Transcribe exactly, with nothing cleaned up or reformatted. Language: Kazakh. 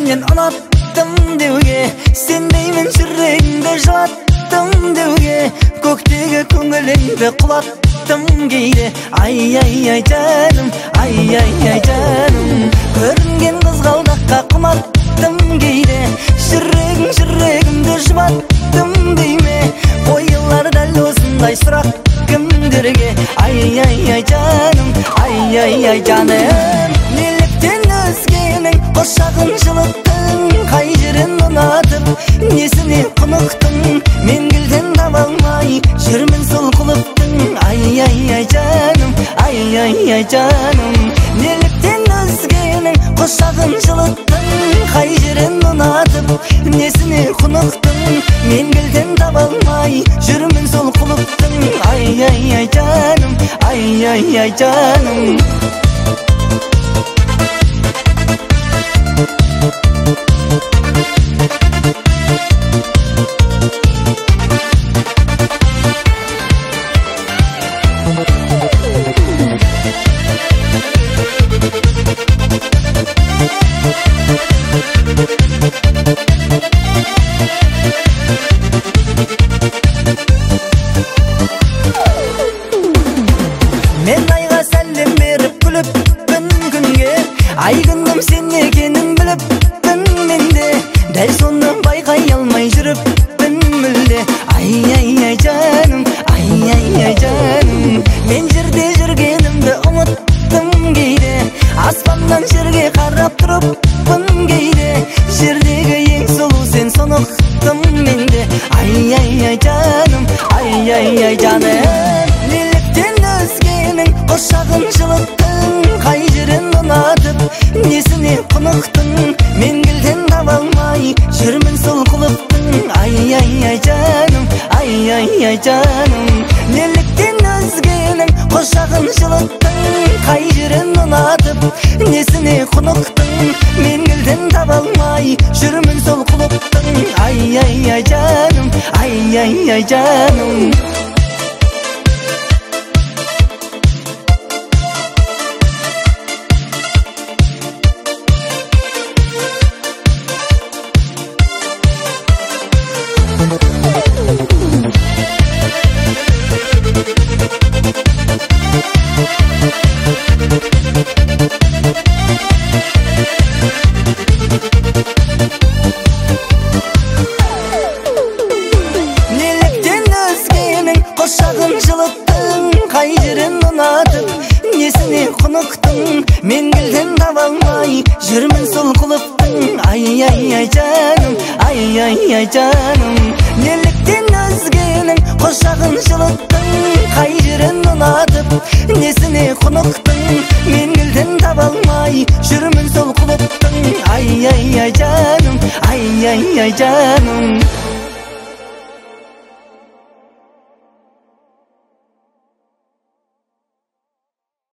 мен ұнаттым деуге, сендеймін жүрегімді жылаттым деуге, көктегі көңіліңді құлаттым кейде. Ай ай ай жаным, ай ай ай жаным, көрінген қызғалдаққа құмарттым кейде. Жүрегім жүрегімді жұбаттым дейме, қойылар дәл осындай сұрақ кімдерге. Ай ай ай жаным, ай ай ай жаным, неліктен өзгенің құшағын жылыттың, қай жерін ұнатып несіне құнықтың, мен гүлден таба алмай жүрмін сол құлыптың. Ай ай ай жаным, ай ай ай жаным, неліктен өзгенің құшағын жылыттың, қай жерін ұнатып несіне құнықтың, мен гүлден таба алмай жүрмін сол құлыптың. Ай ай ай жаным, ай ай ай жаным. Мен айға сәлем беріп күліппін күнге, ай күнім сен екенін біліппін менде, дәл соны байқай алмай жүріппін мүлде. Ай ай ай жаным, ай ай ай жаным, мен жерде жүргенімді ұмыттым кейде, аспаннан жерге қарап тұрыппын кейде, жердегі ең сұлу сен соны ұқтым менде. Ай ай ай жаным, ай ай ай жаным, неліктен өзгенің құшағын жылыттың, қай жерін ұнатып несіне құнықтың, мен гүлден таба алмай жүрмін сол құлыптың. Ай ай ай жаным, ай ай ай жаным, неліктен өзгенің құшағын жылыттың, қай жерін ұнатып несіне құнықтың, мен гүлден таба алмай жүрмін сол құлыптың. Ай ай ай жаным, ай ай ай жаным. Неліктен өзгенің құшағын жылыттың, қай жерін ұнатып несіне құнықтың, мен гүлден таба алмай жүрмін сол құлыптың. Ай ай ай жаным, ай ай ай жаным, неліктен өзгенің құшағын жылыттың, қай жерін ұнатып несіне құнықтың, мен гүлден таба алмай жүрмін сол құлыптың. Ай ай ай жаным, ай ай ай жаным.